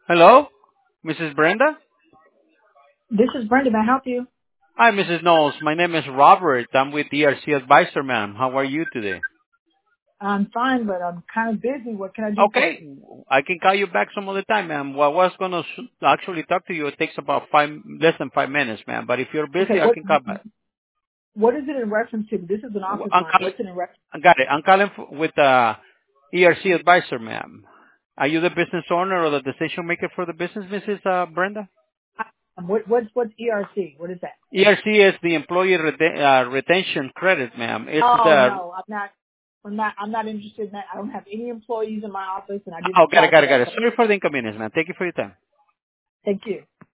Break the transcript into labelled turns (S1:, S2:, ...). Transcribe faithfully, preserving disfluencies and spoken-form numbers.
S1: Hello, Missus Brenda?
S2: This is Brenda. May I help you?
S1: Hi, Missus Knowles. My name is Robert. I'm with E R C Advisor, ma'am. How are you today?
S2: I'm fine, but I'm kind of busy. What can I do for
S1: Okay.
S2: you?
S1: I can call you back some other time, ma'am. Well, I was going to actually talk to you. It takes about five, less than five minutes, ma'am. But if you're
S2: Okay,
S1: busy, I
S2: what
S1: can call back.
S2: what is it in reference to? This is an office
S1: I'm
S2: line.
S1: calling,
S2: What's it in reference?
S1: I got it. I'm calling f- with uh, E R C Advisor, ma'am. Are you the business owner or the decision maker for the business, Missus Uh, Brenda?
S2: Um, what what's what's E R C? What is that?
S1: E R C is the employee rete- uh, retention credit, ma'am. It's
S2: Oh
S1: the
S2: no, I'm not. I'm not. I'm not interested in that. I don't have any employees in my office, and I
S1: Oh,
S2: didn't
S1: got it,
S2: call for
S1: got it, got
S2: that.
S1: it. Sorry for the inconvenience, man. Thank you for your time.
S2: Thank you.